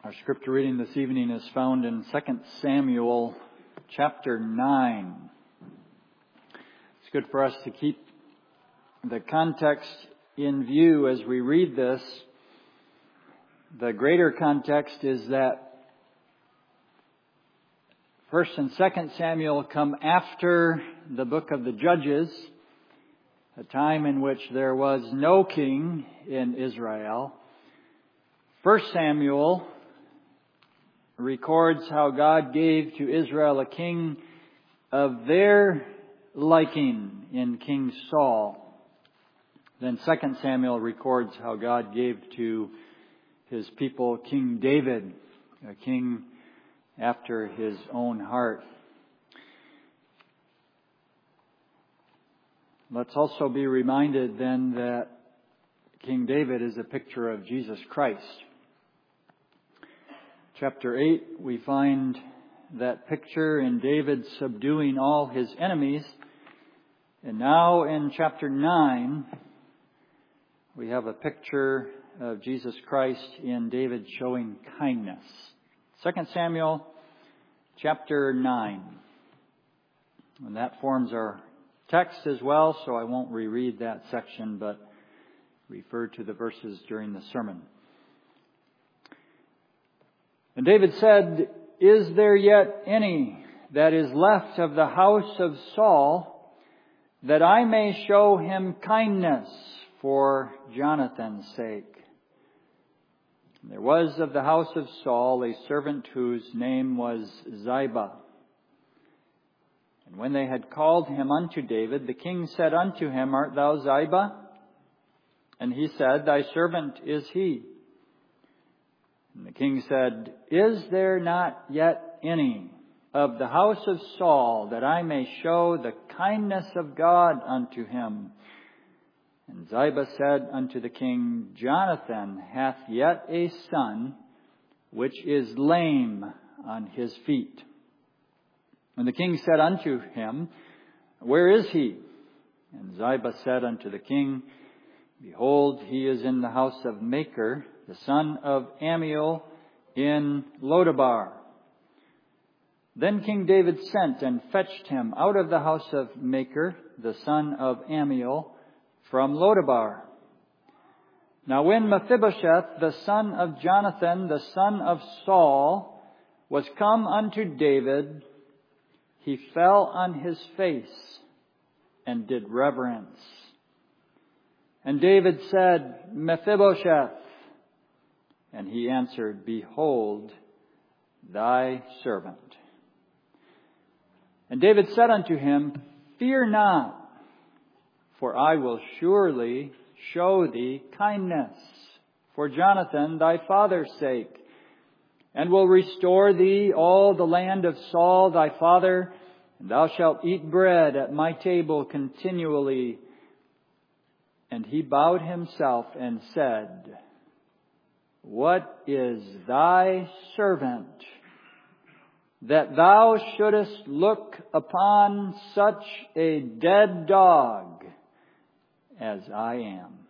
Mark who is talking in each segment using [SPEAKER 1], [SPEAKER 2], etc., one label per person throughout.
[SPEAKER 1] Our scripture reading this evening is found in 2 Samuel chapter 9. It's good for us to keep the context in view as we read this. The greater context is that 1 and 2 Samuel come after the book of the Judges, a time in which there was no king in Israel. 1 Samuel records how God gave to Israel a king of their liking in King Saul. Then 2 Samuel records how God gave to His people King David, a king after His own heart. Let's also be reminded then that King David is a picture of Jesus Christ. Chapter 8, we find that picture in David subduing all his enemies. And now in chapter 9, we have a picture of Jesus Christ in David showing kindness. 2 Samuel chapter 9. And that forms our text as well, so I won't reread that section, but refer to the verses during the sermon. And David said, "Is there yet any that is left of the house of Saul, that I may show him kindness for Jonathan's sake?" And there was of the house of Saul a servant whose name was Ziba. And when they had called him unto David, the king said unto him, "Art thou Ziba?" And he said, "Thy servant is he." And the king said, "Is there not yet any of the house of Saul, that I may show the kindness of God unto him?" And Ziba said unto the king, "Jonathan hath yet a son, which is lame on his feet." And the king said unto him, "Where is he?" And Ziba said unto the king, "Behold, he is in the house of Machir, the son of Ammiel, in Lodabar." Then King David sent and fetched him out of the house of Machir, the son of Ammiel, from Lodabar. Now when Mephibosheth, the son of Jonathan, the son of Saul, was come unto David, he fell on his face and did reverence. And David said, "Mephibosheth." And he answered, "Behold, thy servant." And David said unto him, "Fear not, for I will surely show thee kindness for Jonathan thy father's sake, and will restore thee all the land of Saul thy father, and thou shalt eat bread at my table continually." And he bowed himself and said, "What is thy servant, that thou shouldest look upon such a dead dog as I am?"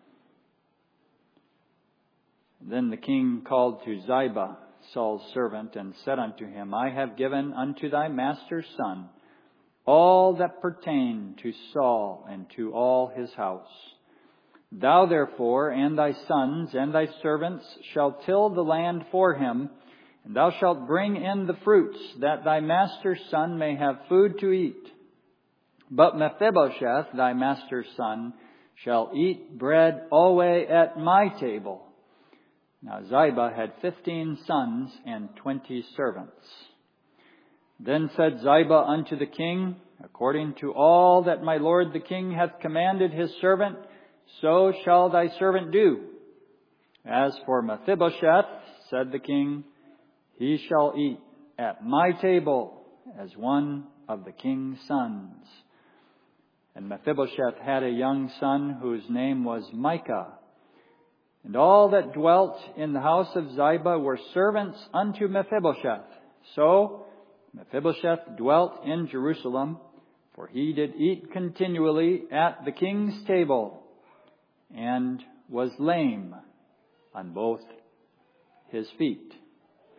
[SPEAKER 1] Then the king called to Ziba, Saul's servant, and said unto him, "I have given unto thy master's son all that pertained to Saul and to all his house. Thou therefore and thy sons and thy servants shall till the land for him, and thou shalt bring in the fruits, that thy master's son may have food to eat. But Mephibosheth, thy master's son, shall eat bread always at my table." Now Ziba had 15 sons and 20 servants. Then said Ziba unto the king, "According to all that my lord the king hath commanded his servant, so shall thy servant do. As for Mephibosheth," said the king, "he shall eat at my table as one of the king's sons." And Mephibosheth had a young son whose name was Micah. And all that dwelt in the house of Ziba were servants unto Mephibosheth. So Mephibosheth dwelt in Jerusalem, for he did eat continually at the king's table, and was lame on both his feet.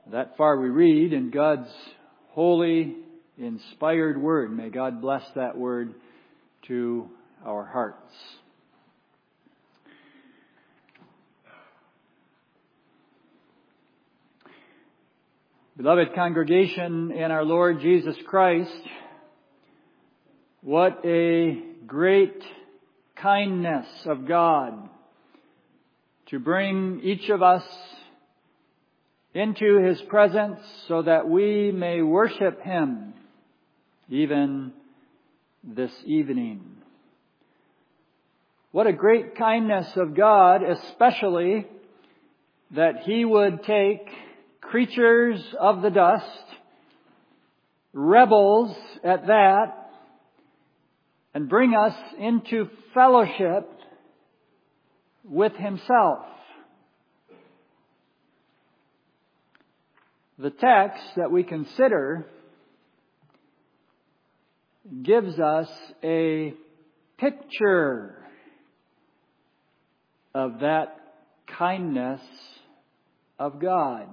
[SPEAKER 1] That far we read in God's holy, inspired Word. May God bless that Word to our hearts. Beloved congregation in our Lord Jesus Christ, what a great kindness of God to bring each of us into His presence so that we may worship Him even this evening. What a great kindness of God, especially that He would take creatures of the dust, rebels at that, and bring us into fellowship with Himself. The text that we consider gives us a picture of that kindness of God.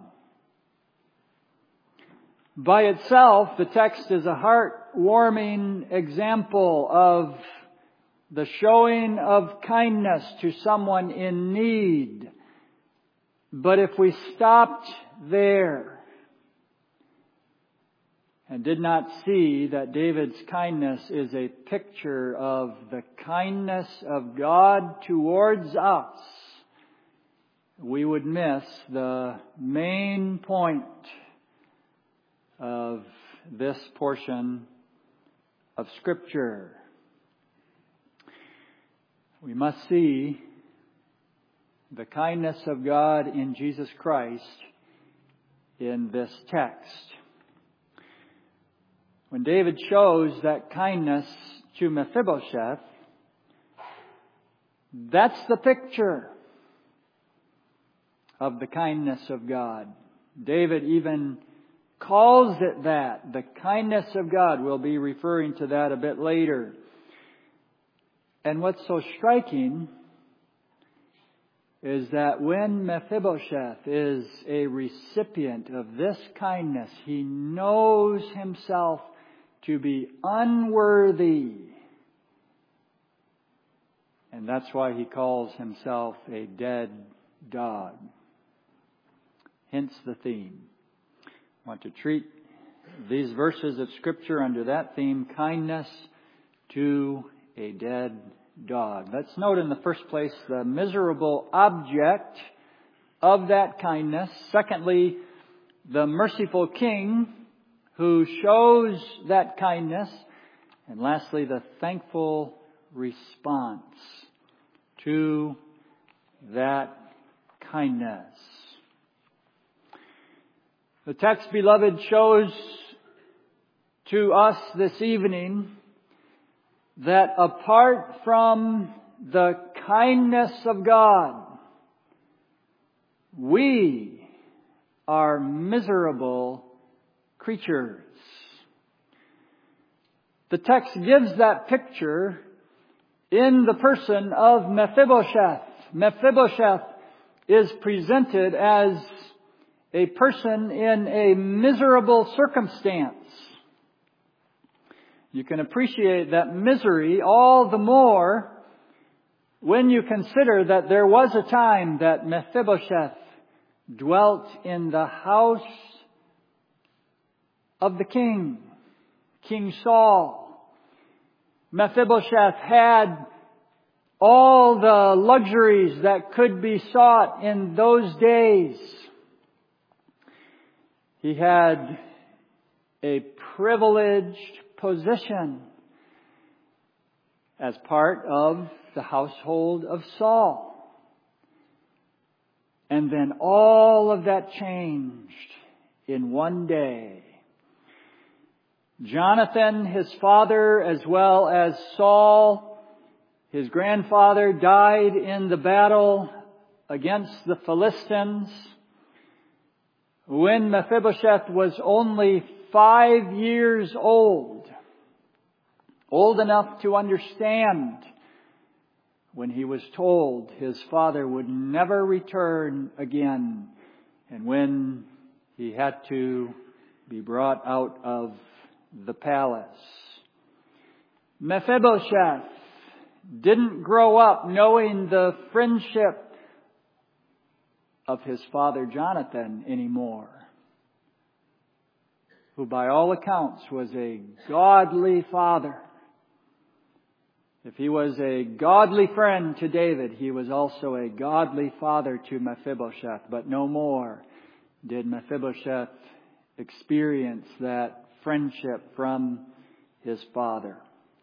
[SPEAKER 1] By itself, the text is a heart-warming example of the showing of kindness to someone in need. But if we stopped there and did not see that David's kindness is a picture of the kindness of God towards us, we would miss the main point of this portion of Scripture. We must see the kindness of God in Jesus Christ in this text. When David shows that kindness to Mephibosheth, that's the picture of the kindness of God. David even calls it that, the kindness of God. We'll be referring to that a bit later. And what's so striking is that when Mephibosheth is a recipient of this kindness, he knows himself to be unworthy. And that's why he calls himself a dead dog. Hence the theme. I want to treat these verses of Scripture under that theme, kindness to a dead dog. Let's note in the first place the miserable object of that kindness. Secondly, the merciful king who shows that kindness. And lastly, the thankful response to that kindness. The text, beloved, shows to us this evening that apart from the kindness of God, we are miserable creatures. The text gives that picture in the person of Mephibosheth. Mephibosheth is presented as a person in a miserable circumstance. You can appreciate that misery all the more when you consider that there was a time that Mephibosheth dwelt in the house of the king, King Saul. Mephibosheth had all the luxuries that could be sought in those days. He had a privileged position as part of the household of Saul. And then all of that changed in one day. Jonathan, his father, as well as Saul, his grandfather, died in the battle against the Philistines. When Mephibosheth was only 5 years old enough to understand, when he was told his father would never return again. And when He had to be brought out of the palace. Mephibosheth didn't grow up knowing the friendship of his father Jonathan anymore, who by all accounts was a godly father. If he was a godly friend to David, he was also a godly father to Mephibosheth. But no more did Mephibosheth experience that friendship from his father.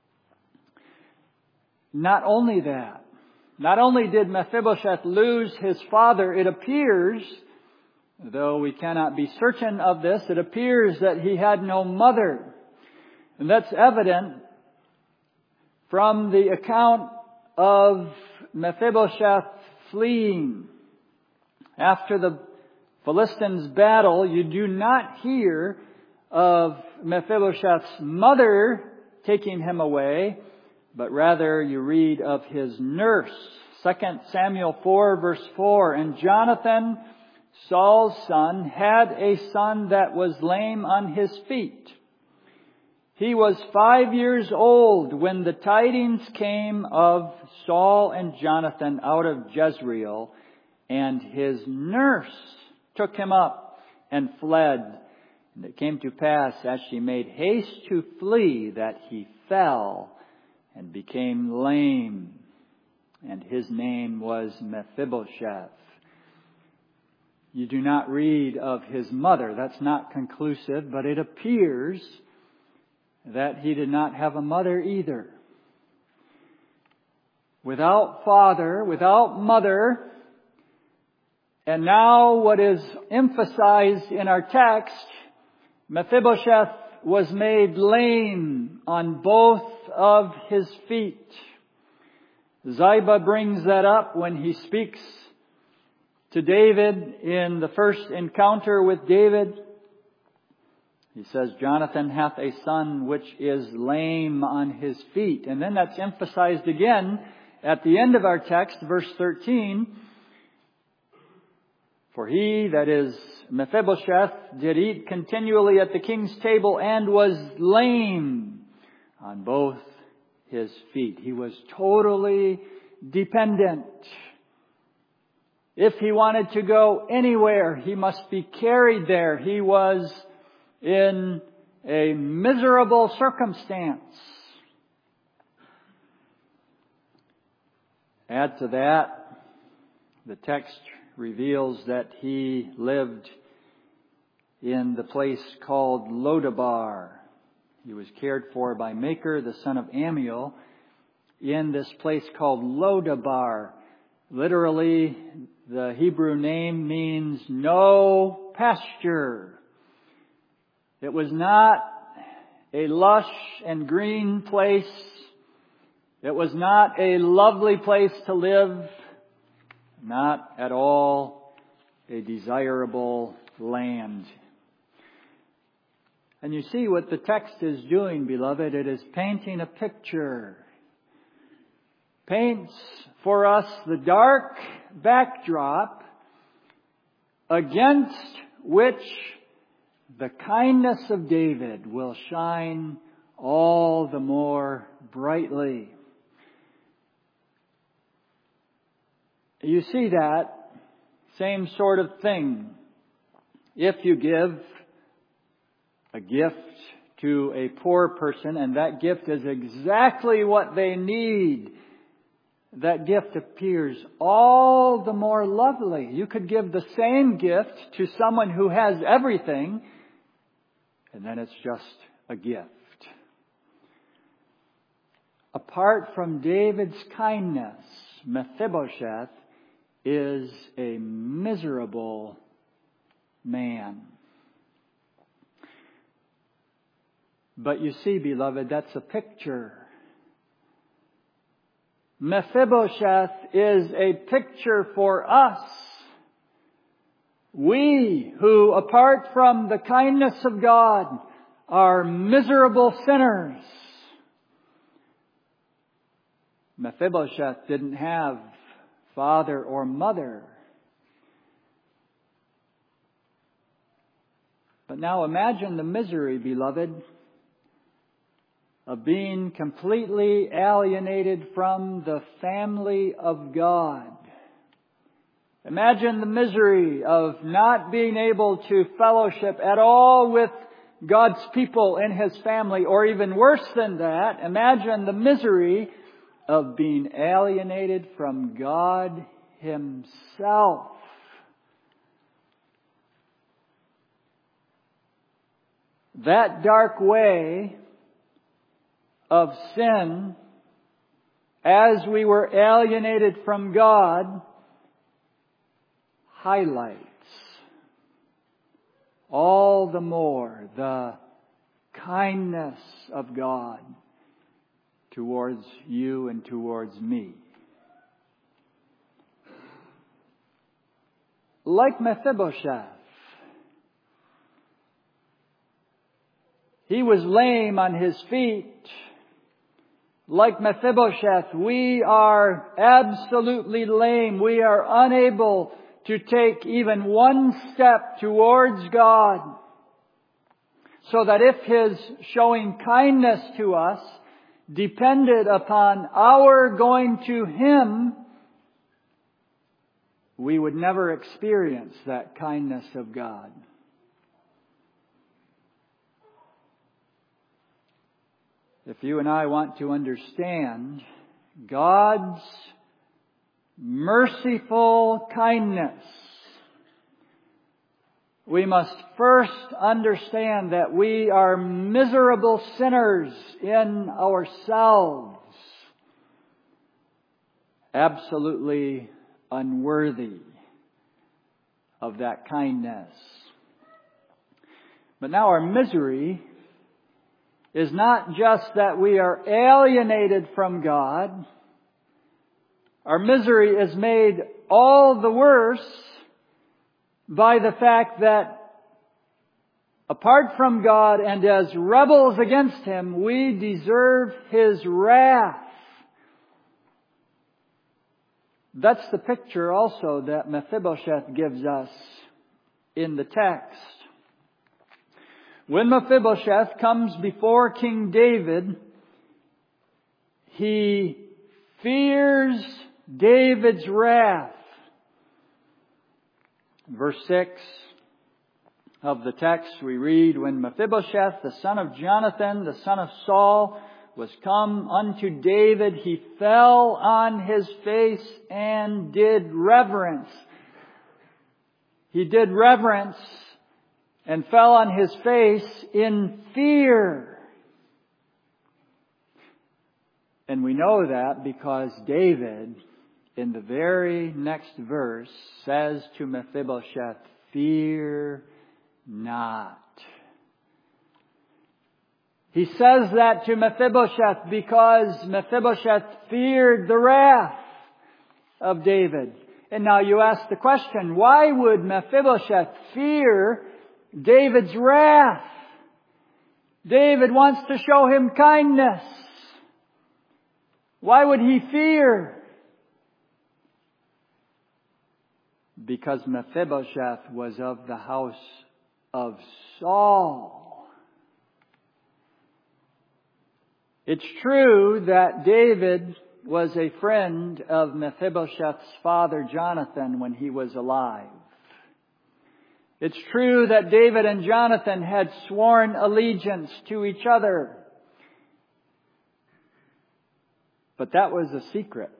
[SPEAKER 1] Not only that, not only did Mephibosheth lose his father, it appears, though we cannot be certain of this, it appears that he had no mother. And that's evident from the account of Mephibosheth fleeing. After the Philistines' battle, you do not hear of Mephibosheth's mother taking him away, but rather you read of his nurse. 2 Samuel 4 verse 4, and Jonathan, Saul's son, had a son that was lame on his feet. He was 5 years old when the tidings came of Saul and Jonathan out of Jezreel, and his nurse took him up and fled. And it came to pass, as she made haste to flee, that he fell and became lame. And his name was Mephibosheth. You do not read of his mother. That's not conclusive, but it appears that he did not have a mother either. Without father, without mother, and now what is emphasized in our text, Mephibosheth was made lame on both of his feet. Ziba brings that up when he speaks to David in the first encounter with David. He says, Jonathan hath a son which is lame on his feet. And then that's emphasized again at the end of our text, verse 13. For he, that is Mephibosheth, did eat continually at the king's table and was lame on both his feet. He was totally dependent. If he wanted to go anywhere, he must be carried there. He was in a miserable circumstance. Add to that, the text reveals that he lived in the place called Lodabar. He was cared for by Machir, the son of Ammiel, in this place called Lodabar. Literally, the Hebrew name means no pasture. It was not a lush and green place. It was not a lovely place to live. Not at all a desirable land. And you see what the text is doing, beloved. It is painting a picture. Paints for us the dark backdrop against which the kindness of David will shine all the more brightly. You see that same sort of thing. If you give a gift to a poor person and that gift is exactly what they need, that gift appears all the more lovely. You could give the same gift to someone who has everything, and then it's just a gift. Apart from David's kindness, Mephibosheth is a miserable man. But you see, beloved, that's a picture. Mephibosheth is a picture for us. We who, apart from the kindness of God, are miserable sinners. Mephibosheth didn't have father or mother. But now imagine the misery, beloved, of being completely alienated from the family of God. Imagine the misery of not being able to fellowship at all with God's people in His family, or even worse than that, imagine the misery of being alienated from God Himself. That dark way of sin, as we were alienated from God, highlights all the more the kindness of God towards you and towards me. Like Mephibosheth, he was lame on his feet. Like Mephibosheth, we are absolutely lame. We are unable to take even one step towards God. So that if His showing kindness to us depended upon our going to Him, we would never experience that kindness of God. If you and I want to understand God's merciful kindness, we must first understand that we are miserable sinners in ourselves, absolutely unworthy of that kindness. But now our misery is not just that we are alienated from God. Our misery is made all the worse by the fact that apart from God and as rebels against Him, we deserve His wrath. That's the picture also that Mephibosheth gives us in the text. When Mephibosheth comes before King David, he fears David's wrath. Verse 6 of the text we read, when Mephibosheth, the son of Jonathan, the son of Saul, was come unto David, he fell on his face and did reverence. He did reverence and fell on his face in fear. And we know that because David, in the very next verse, says to Mephibosheth, "Fear not." He says that to Mephibosheth because Mephibosheth feared the wrath of David. And now you ask the question, why would Mephibosheth fear David's wrath? David wants to show him kindness. Why would he fear? Because Mephibosheth was of the house of Saul. It's true that David was a friend of Mephibosheth's father Jonathan when he was alive. It's true that David and Jonathan had sworn allegiance to each other. But that was a secret.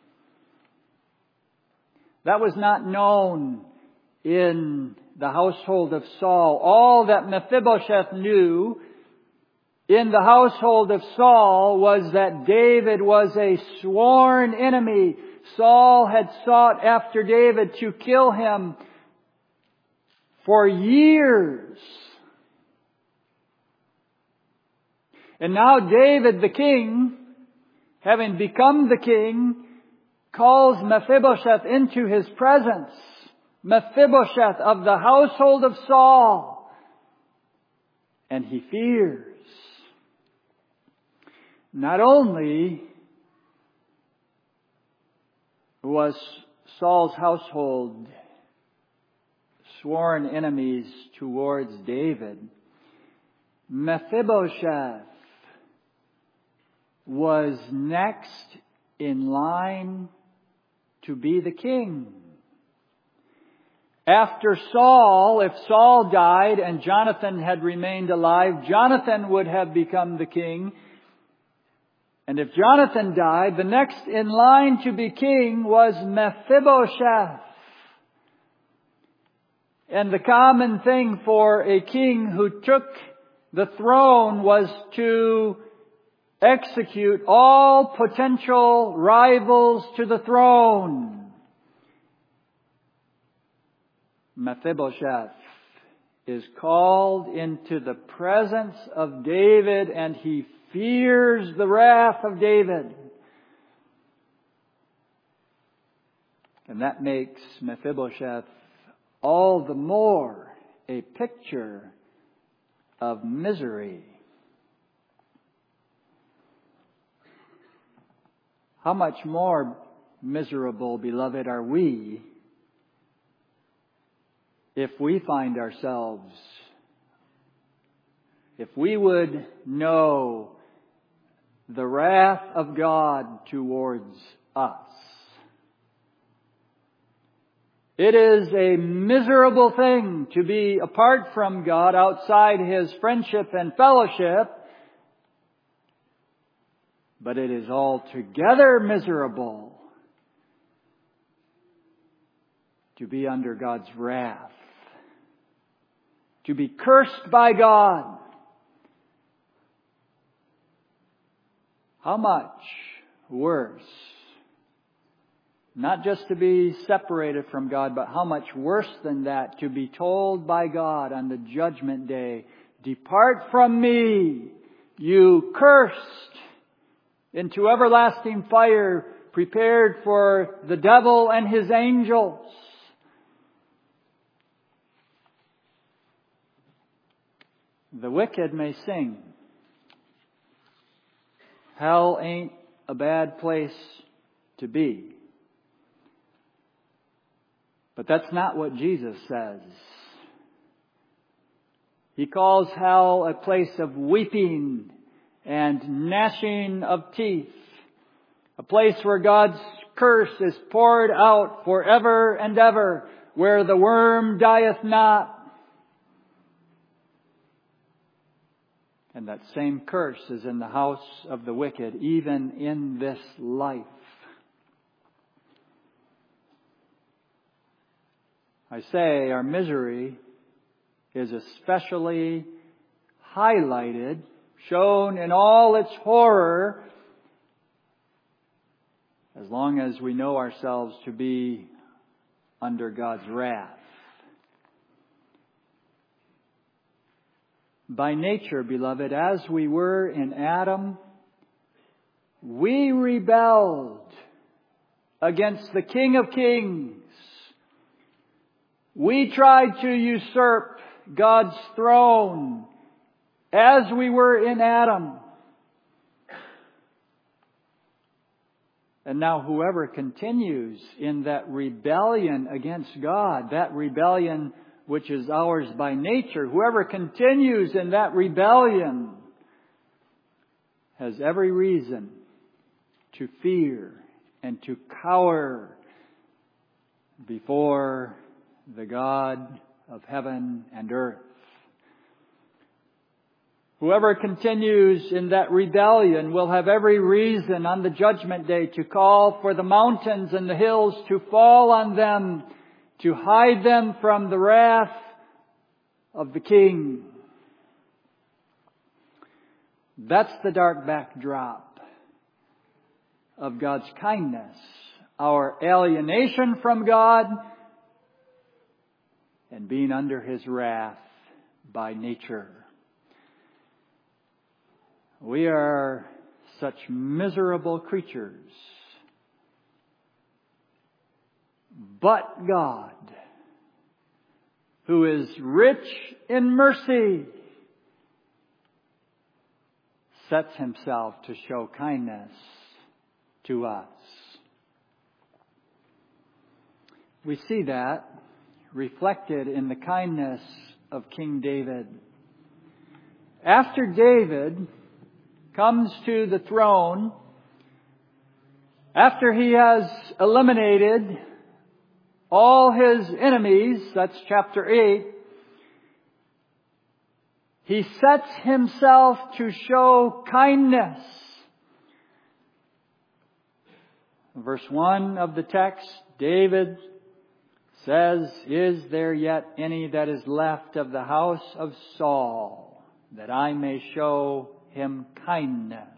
[SPEAKER 1] That was not known in the household of Saul. All that Mephibosheth knew in the household of Saul was that David was a sworn enemy. Saul had sought after David to kill him for years. And now David the king, having become the king, calls Mephibosheth into his presence. Mephibosheth of the household of Saul. And he fears. Not only was Saul's household sworn enemies towards David, Mephibosheth was next in line to be the king. After Saul, if Saul died and Jonathan had remained alive, Jonathan would have become the king. And if Jonathan died, the next in line to be king was Mephibosheth. And the common thing for a king who took the throne was to execute all potential rivals to the throne. Mephibosheth is called into the presence of David, and he fears the wrath of David. And that makes Mephibosheth all the more a picture of misery. How much more miserable, beloved, are we if we find ourselves, if we would know the wrath of God towards us. It is a miserable thing to be apart from God, outside His friendship and fellowship, but it is altogether miserable to be under God's wrath, to be cursed by God. How much worse? Not just to be separated from God, but how much worse than that to be told by God on the judgment day, "Depart from me, you cursed, into everlasting fire prepared for the devil and his angels." The wicked may sing, "Hell ain't a bad place to be." But that's not what Jesus says. He calls hell a place of weeping and gnashing of teeth, a place where God's curse is poured out forever and ever, where the worm dieth not. And that same curse is in the house of the wicked, even in this life. I say our misery is especially highlighted, shown in all its horror, as long as we know ourselves to be under God's wrath. By nature, beloved, as we were in Adam, we rebelled against the King of Kings. We tried to usurp God's throne as we were in Adam. And now whoever continues in that rebellion against God, that rebellion which is ours by nature, whoever continues in that rebellion has every reason to fear and to cower before the God of heaven and earth. Whoever continues in that rebellion will have every reason on the judgment day to call for the mountains and the hills to fall on them, to hide them from the wrath of the King. That's the dark backdrop of God's kindness, our alienation from God, and being under His wrath by nature. We are such miserable creatures. But God, who is rich in mercy, sets Himself to show kindness to us. We see that reflected in the kindness of King David. After David comes to the throne, after he has eliminated all his enemies, that's chapter 8, he sets himself to show kindness. Verse 1 of the text, David says, "Is there yet any that is left of the house of Saul, that I may show him kindness?"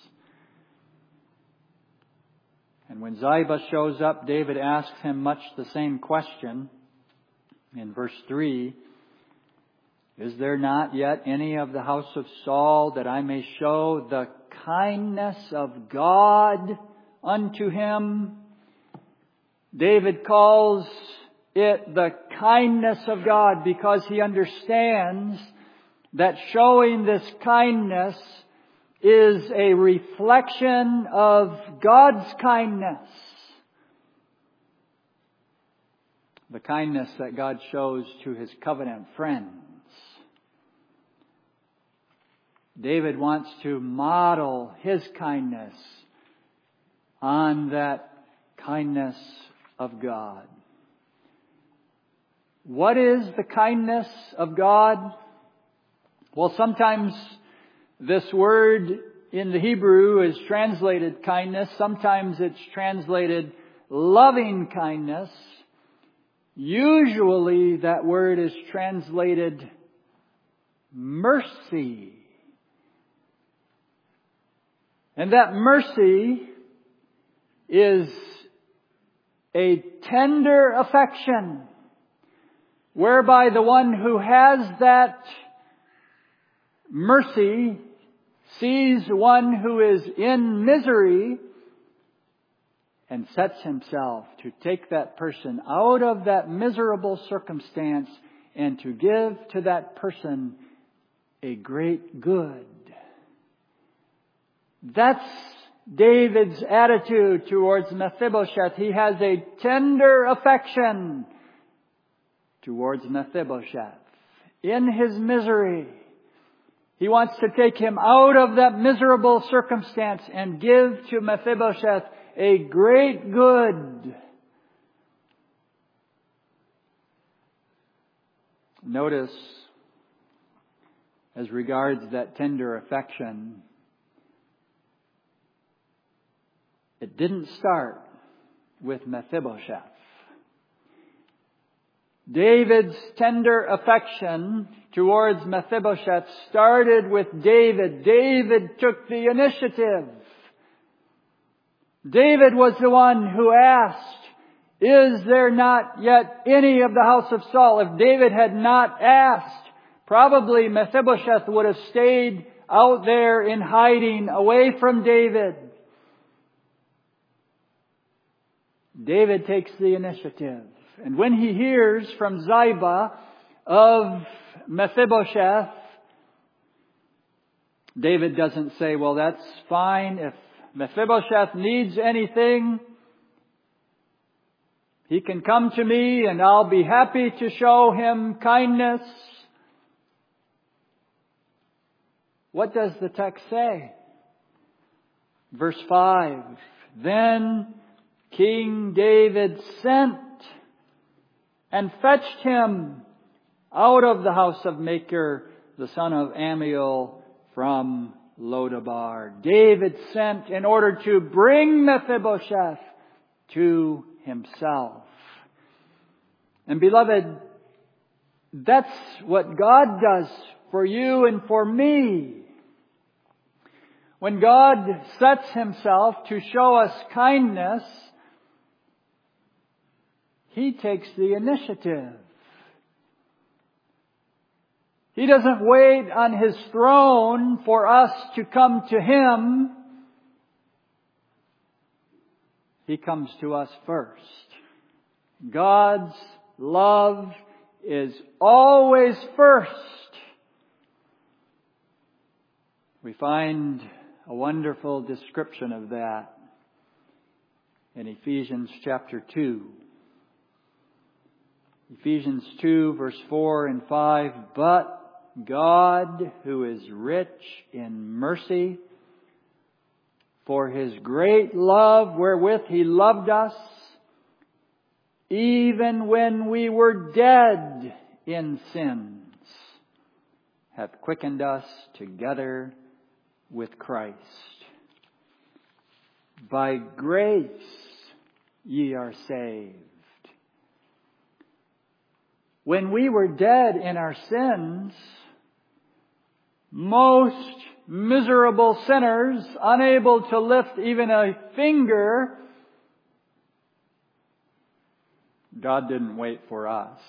[SPEAKER 1] And when Ziba shows up, David asks him much the same question. In verse 3, "Is there not yet any of the house of Saul, that I may show the kindness of God unto him?" David calls it the kindness of God because he understands that showing this kindness is a reflection of God's kindness. The kindness that God shows to His covenant friends. David wants to model his kindness on that kindness of God. What is the kindness of God? Well, sometimes this word in the Hebrew is translated kindness. Sometimes it's translated loving kindness. Usually that word is translated mercy. And that mercy is a tender affection whereby the one who has that mercy sees one who is in misery and sets himself to take that person out of that miserable circumstance and to give to that person a great good. That's David's attitude towards Mephibosheth. He has a tender affection towards Mephibosheth. In his misery, he wants to take him out of that miserable circumstance and give to Mephibosheth a great good. Notice, as regards that tender affection, it didn't start with Mephibosheth. David's tender affection towards Mephibosheth started with David. David took the initiative. David was the one who asked, "Is there not yet any of the house of Saul?" If David had not asked, probably Mephibosheth would have stayed out there in hiding away from David. David takes the initiative. And when he hears from Ziba of Mephibosheth, David doesn't say, "Well, that's fine. If Mephibosheth needs anything, he can come to me and I'll be happy to show him kindness." What does the text say? Verse 5, "Then King David sent and fetched him out of the house of Machir, the son of Ammiel, from Lodabar." David sent in order to bring Mephibosheth to himself. And beloved, that's what God does for you and for me. When God sets Himself to show us kindness, He takes the initiative. He doesn't wait on His throne for us to come to Him. He comes to us first. God's love is always first. We find a wonderful description of that in Ephesians chapter 2. Ephesians 2, verse 4 and 5, but God, who is rich in mercy, for His great love wherewith He loved us, even when we were dead in sins, hath quickened us together with Christ. By grace ye are saved. When we were dead in our sins, most miserable sinners, unable to lift even a finger, God didn't wait for us.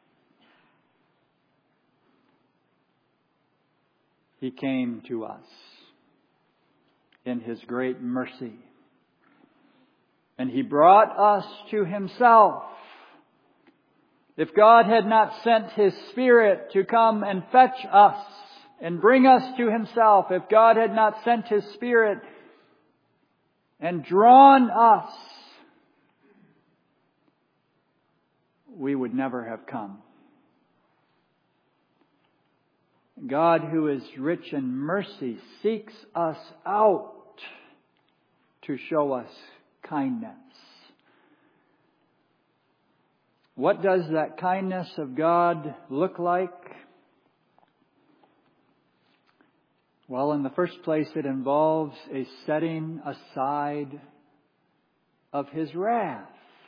[SPEAKER 1] He came to us in His great mercy. And He brought us to Himself. If God had not sent His Spirit to come and fetch us and bring us to Himself, if God had not sent His Spirit and drawn us, we would never have come. God, who is rich in mercy, seeks us out to show us kindness. What does that kindness of God look like? Well, in the first place, it involves a setting aside of His wrath.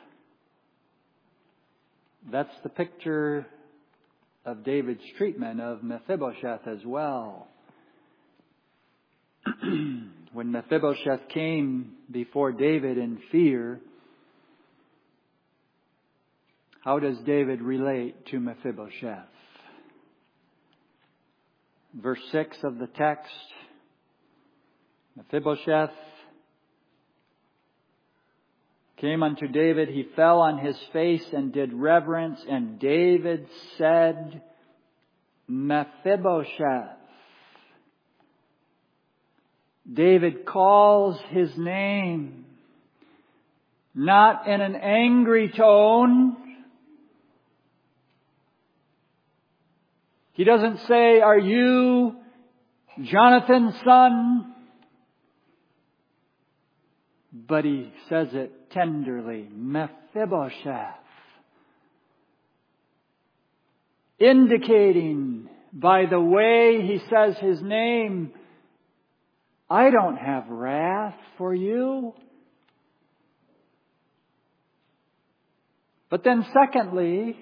[SPEAKER 1] That's the picture of David's treatment of Mephibosheth as well. When Mephibosheth came before David in fear, how does David relate to Mephibosheth? Verse 6 of the text, Mephibosheth came unto David, he fell on his face and did reverence, and David said, Mephibosheth. David calls his name, not in an angry tone. He doesn't say, are you Jonathan's son? But he says it tenderly, Mephibosheth. Indicating by the way he says his name, I don't have wrath for you. But then secondly,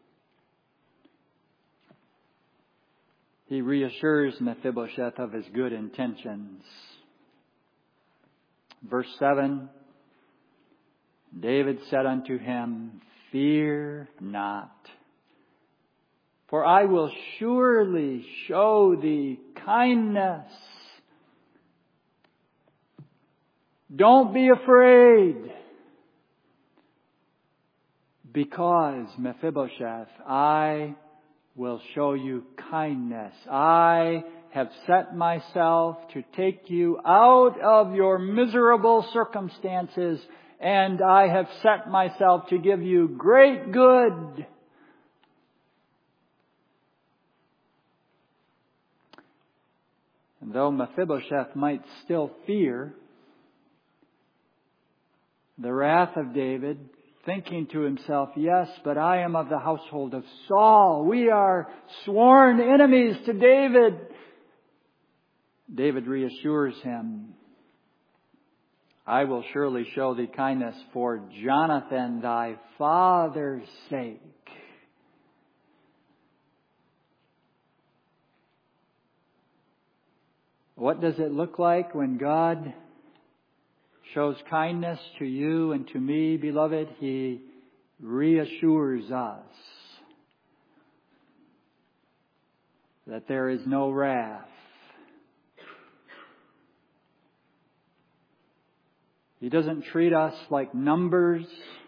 [SPEAKER 1] he reassures Mephibosheth of his good intentions. Verse 7, David said unto him, fear not, for I will surely show thee kindness. Don't be afraid, because Mephibosheth, I will show you kindness. I have set myself to take you out of your miserable circumstances, and I have set myself to give you great good. And though Mephibosheth might still fear the wrath of David, thinking to himself, yes, but I am of the household of Saul. We are sworn enemies to David. David reassures him, I will surely show thee kindness for Jonathan thy father's sake. What does it look like when God shows kindness to you and to me, beloved? He reassures us that there is no wrath. He doesn't treat us like numbers.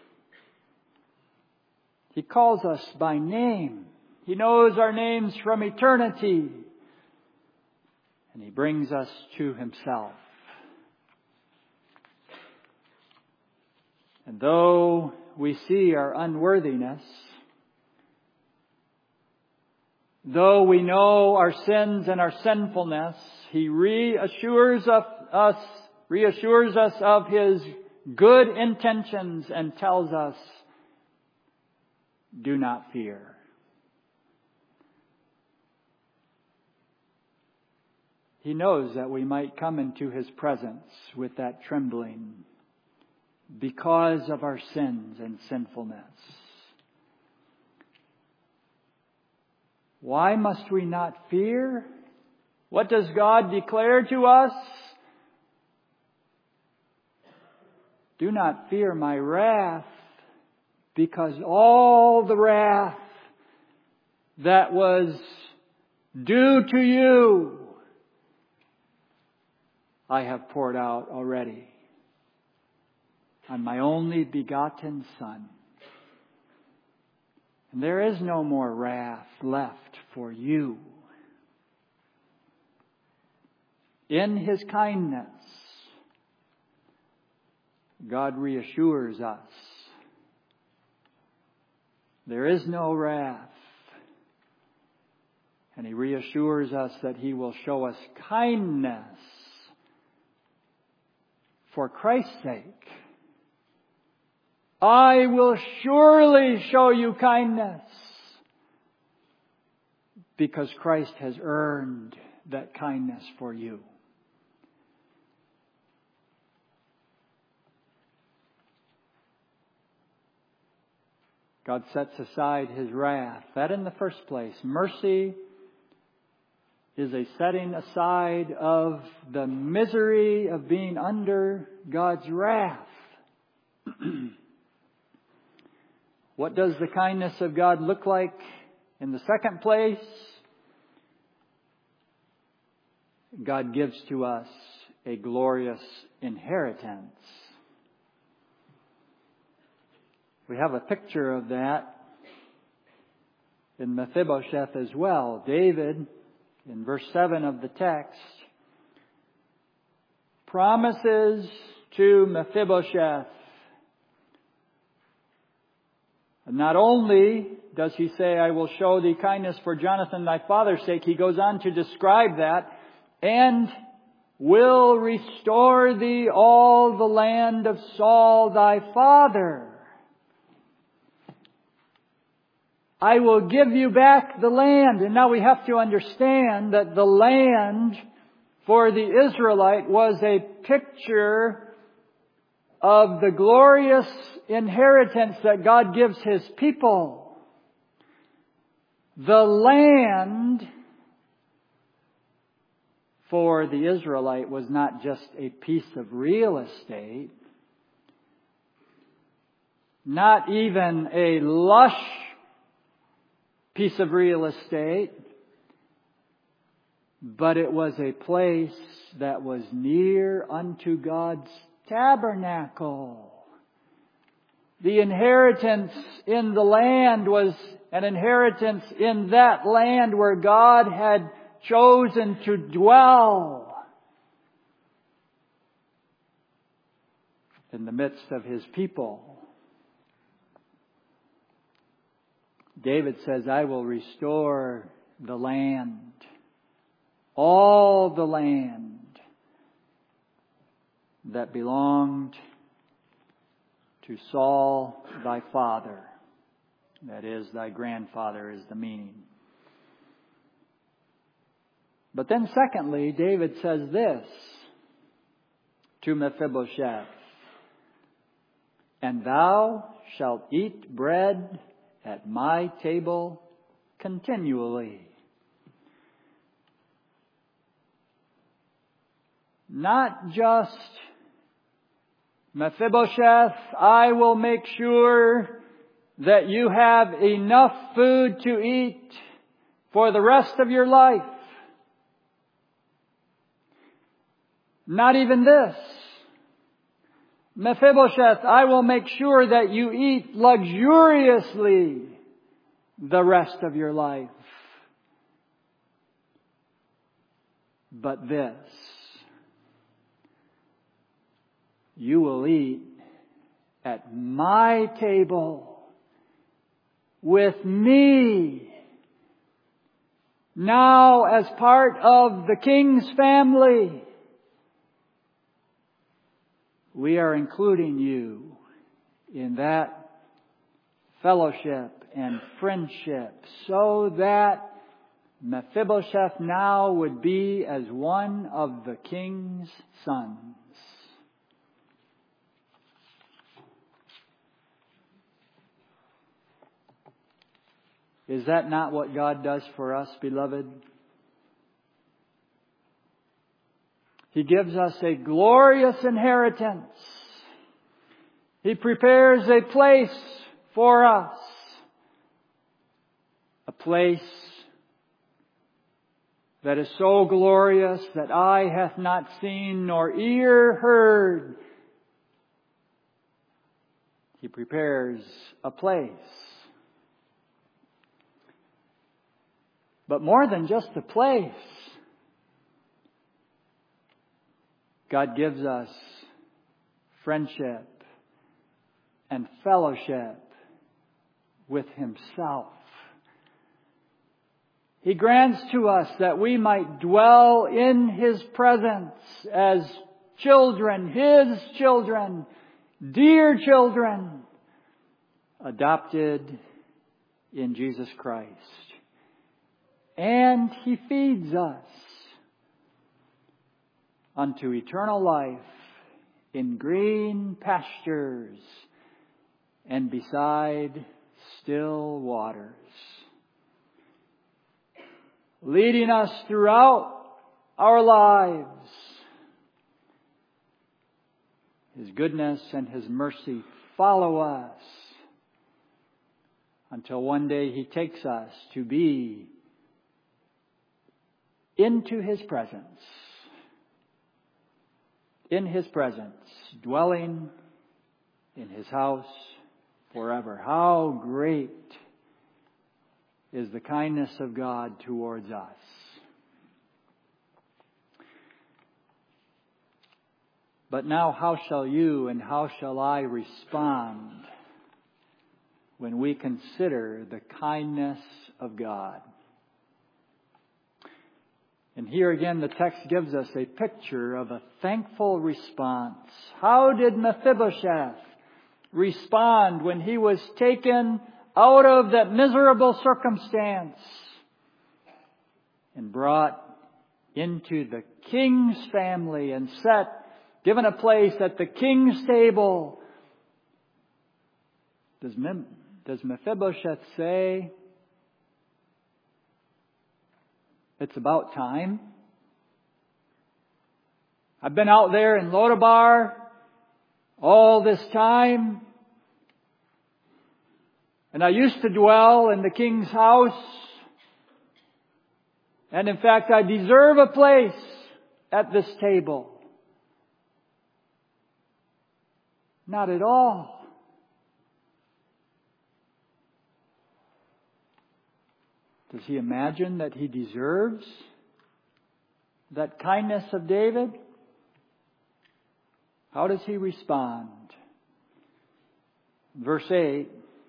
[SPEAKER 1] He calls us by name. He knows our names from eternity. And He brings us to Himself. And though we see our unworthiness, Though we know our sins and our sinfulness, He reassures us of His good intentions and tells us, do not fear. He knows that we might come into His presence with that trembling because of our sins and sinfulness. Why must we not fear? What does God declare to us? Do not fear my wrath, because all the wrath that was due to you, I have poured out already on my only begotten Son. And there is no more wrath left for you. In His kindness, God reassures us. There is no wrath. And He reassures us that He will show us kindness for Christ's sake. I will surely show you kindness, because Christ has earned that kindness for you. God sets aside His wrath. That in the first place. Mercy is a setting aside of the misery of being under God's wrath. What does the kindness of God look like in the second place? God gives to us a glorious inheritance. We have a picture of that in Mephibosheth as well. David, in verse 7 of the text, promises to Mephibosheth. And not only does he say, I will show thee kindness for Jonathan thy father's sake, he goes on to describe that, and will restore thee all the land of Saul thy father. I will give you back the land. And now we have to understand that the land for the Israelite was a picture of the glorious inheritance that God gives His people. The land for the Israelite was not just a piece of real estate, not even a lush piece of real estate, but it was a place that was near unto God's tabernacle. The inheritance in the land was an inheritance in that land where God had chosen to dwell in the midst of His people. David says, I will restore the land, all the land that belonged to Saul thy father. That is, thy grandfather is the meaning. But then secondly, David says this to Mephibosheth, and thou shalt eat bread at my table continually. Not just, Mephibosheth, I will make sure that you have enough food to eat for the rest of your life. Not even this. Mephibosheth, I will make sure that you eat luxuriously the rest of your life. But this, you will eat at my table with me now as part of the king's family, we are including you in that fellowship and friendship so that Mephibosheth now would be as one of the king's sons. Is that not what God does for us, beloved? He gives us a glorious inheritance. He prepares a place for us. A place that is so glorious that eye hath not seen nor ear heard. He prepares a place. But more than just a place, God gives us friendship and fellowship with Himself. He grants to us that we might dwell in His presence as children, His children, dear children, adopted in Jesus Christ. And He feeds us unto eternal life in green pastures and beside still waters, leading us throughout our lives. His goodness and His mercy follow us until one day He takes us to be into His presence. In His presence, dwelling in His house forever. How great is the kindness of God towards us. But now how shall you and how shall I respond when we consider the kindness of God? And here again the text gives us a picture of a thankful response. How did Mephibosheth respond when he was taken out of that miserable circumstance and brought into the king's family and given a place at the king's table? Does Mephibosheth say, "It's about time"? I've been out there in Lodabar all this time, and I used to dwell in the king's house, and in fact I deserve a place at this table. Not at all. Does he imagine that he deserves that kindness of David? How does he respond? Verse 8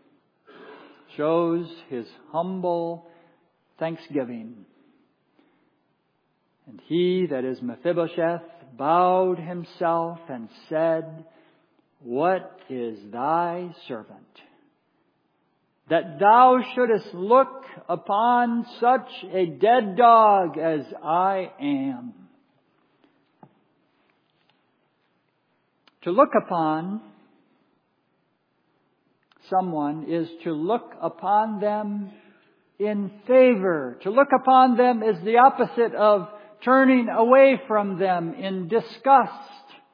[SPEAKER 1] shows his humble thanksgiving. And he, that is Mephibosheth, bowed himself and said, "What is thy servant, that thou shouldest look upon such a dead dog as I am?" To look upon someone is to look upon them in favor. To look upon them is the opposite of turning away from them in disgust.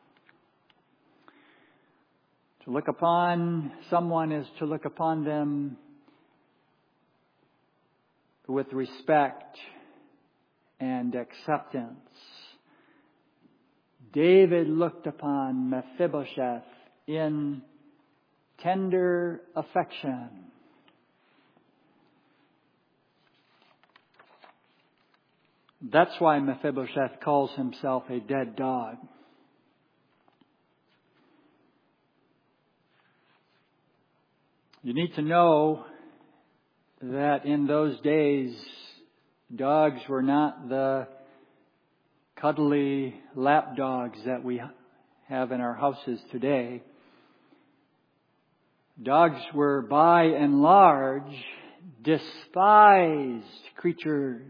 [SPEAKER 1] To look upon someone is to look upon them with respect and acceptance. David looked upon Mephibosheth in tender affection. That's why Mephibosheth calls himself a dead dog. You need to know that in those days, Dogs were not the cuddly lap dogs that we have in our houses today. Dogs were by and large despised creatures.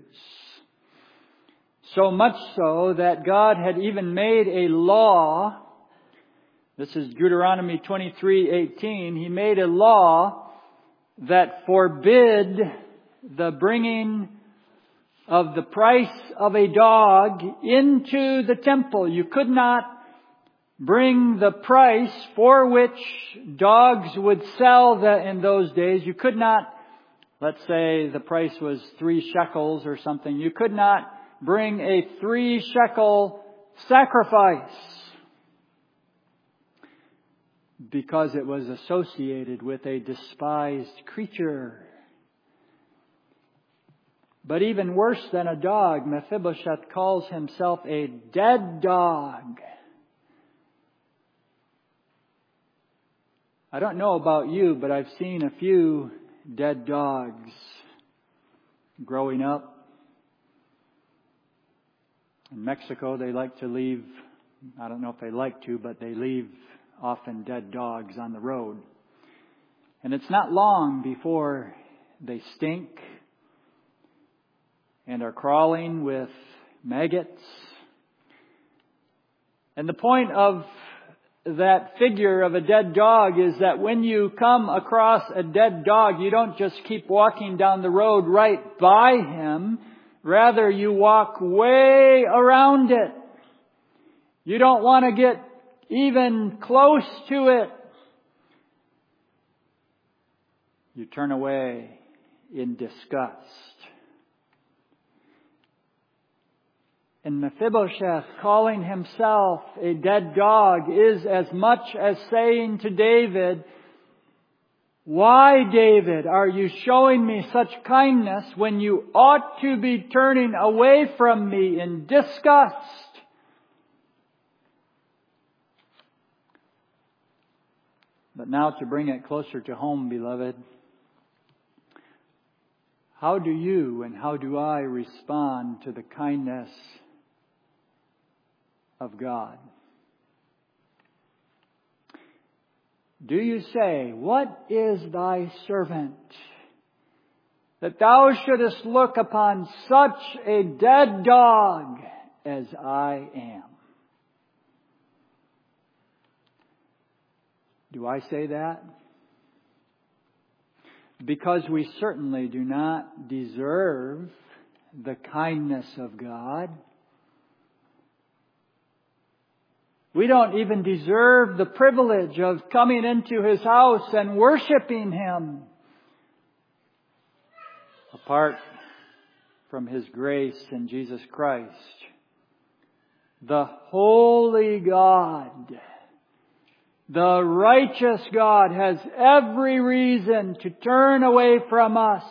[SPEAKER 1] So much so that God had even made a law. This is Deuteronomy 23:18. He made a law that forbid the bringing of the price of a dog into the temple. You could not bring the price for which dogs would sell in those days. You could not, let's say the price was 3 shekels or something. You could not bring a 3 shekel sacrifice because it was associated with a despised creature. But even worse than a dog, Mephibosheth calls himself a dead dog. I don't know about you, but I've seen a few dead dogs growing up. In Mexico, they like to leave, I don't know if they like to, but they leave often dead dogs on the road. And it's not long before they stink and are crawling with maggots. And the point of that figure of a dead dog is that when you come across a dead dog, you don't just keep walking down the road right by him. Rather, you walk way around it. You don't want to get even close to it. You turn away in disgust. And Mephibosheth, calling himself a dead dog, is as much as saying to David, "Why, David, are you showing me such kindness when you ought to be turning away from me in disgust?" But now to bring it closer to home, beloved, how do you and how do I respond to the kindness of God? Do you say, "What is thy servant, that thou shouldest look upon such a dead dog as I am"? Do I say that? Because we certainly do not deserve the kindness of God. We don't even deserve the privilege of coming into His house and worshiping Him apart from His grace in Jesus Christ. The holy God, the righteous God, has every reason to turn away from us,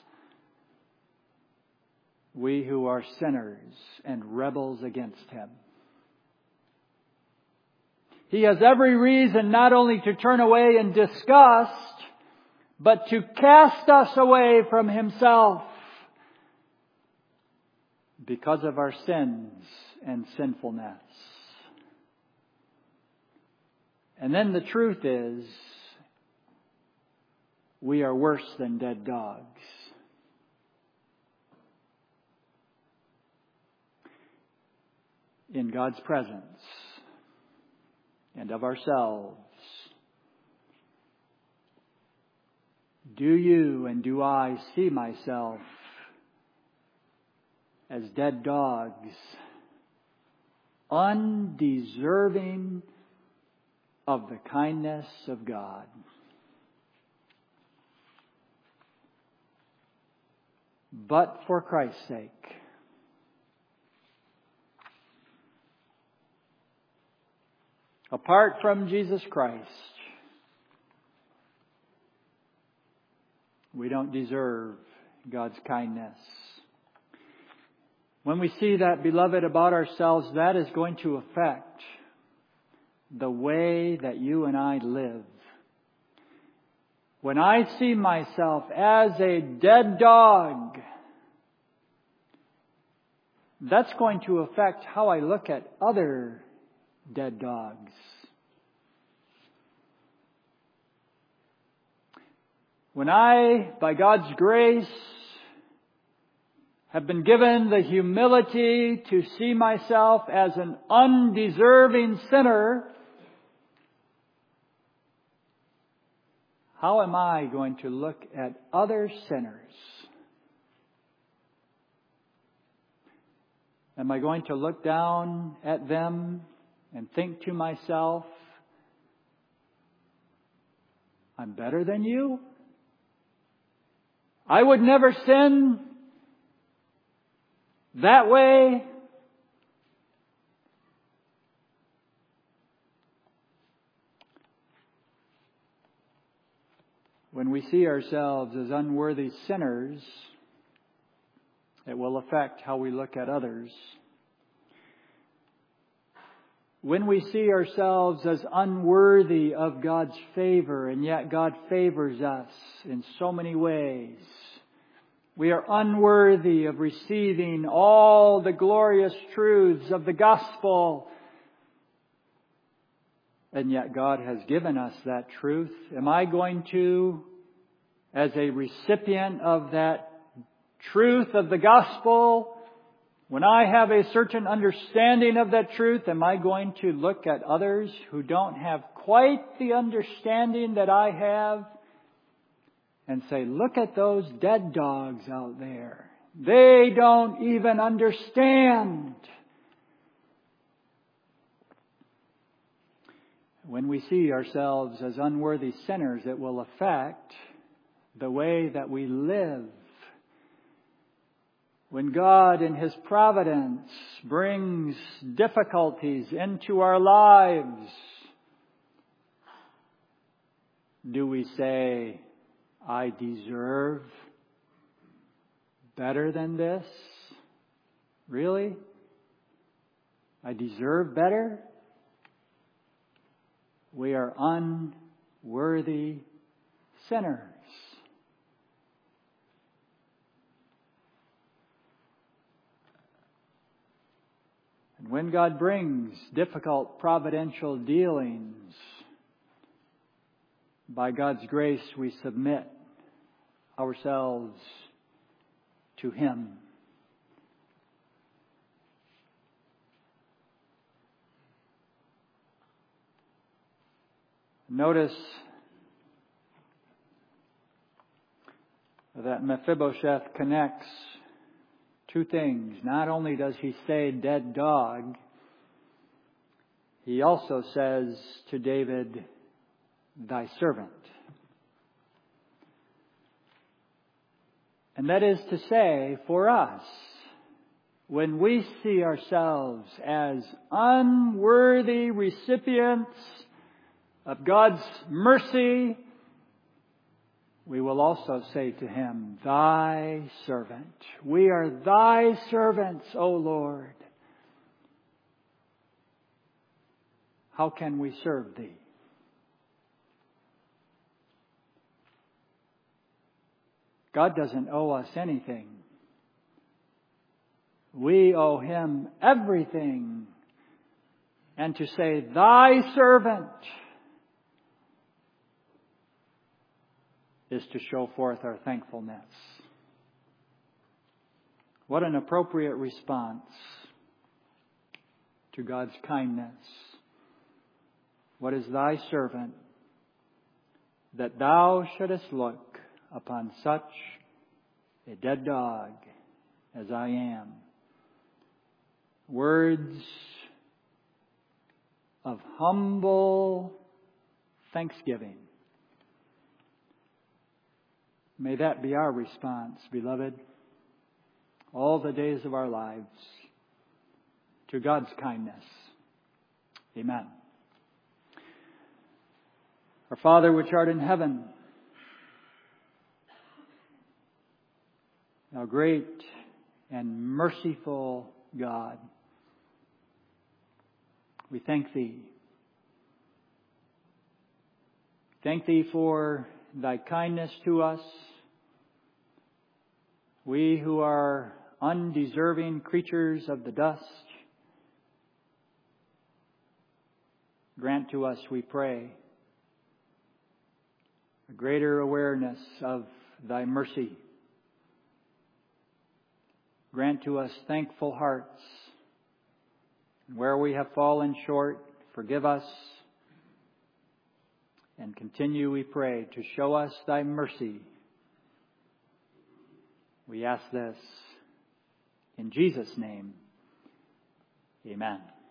[SPEAKER 1] we who are sinners and rebels against Him. He has every reason not only to turn away in disgust, but to cast us away from Himself because of our sins and sinfulness. And then the truth is, we are worse than dead dogs. In God's presence and of ourselves. Do you and do I see myself as dead dogs, undeserving of the kindness of God? But for Christ's sake, apart from Jesus Christ, we don't deserve God's kindness. When we see that, beloved, about ourselves, that is going to affect the way that you and I live. When I see myself as a dead dog, that's going to affect how I look at other dead dogs. When I, by God's grace, have been given the humility to see myself as an undeserving sinner, how am I going to look at other sinners? Am I going to look down at them and think to myself, I'm better than you? I would never sin that way. When we see ourselves as unworthy sinners, it will affect how we look at others. When we see ourselves as unworthy of God's favor, and yet God favors us in so many ways, we are unworthy of receiving all the glorious truths of the gospel. And yet God has given us that truth. Am I going to, as a recipient of that truth of the gospel, when I have a certain understanding of that truth, am I going to look at others who don't have quite the understanding that I have and say, look at those dead dogs out there. They don't even understand. When we see ourselves as unworthy sinners, it will affect the way that we live. When God in His providence brings difficulties into our lives, do we say, I deserve better than this? Really? I deserve better? We are unworthy sinners. And when God brings difficult providential dealings, by God's grace we submit ourselves to Him. Notice that Mephibosheth connects two things. Not only does he say dead dog, he also says to David, thy servant. And that is to say, for us, when we see ourselves as unworthy recipients of God's mercy, we will also say to Him, thy servant. We are thy servants, O Lord. How can we serve Thee? God doesn't owe us anything. We owe Him everything. And to say, thy servant, is to show forth our thankfulness. What an appropriate response to God's kindness. What is thy servant, that thou shouldest look upon such a dead dog as I am? Words of humble thanksgiving. May that be our response, beloved, all the days of our lives, to God's kindness. Amen. Our Father which art in heaven, Thou great and merciful God, we thank Thee. Thank Thee for Thy kindness to us. We who are undeserving creatures of the dust. Grant to us, we pray, a greater awareness of Thy mercy. Grant to us thankful hearts. And where we have fallen short, forgive us. And continue, we pray, to show us Thy mercy. We ask this in Jesus' name. Amen.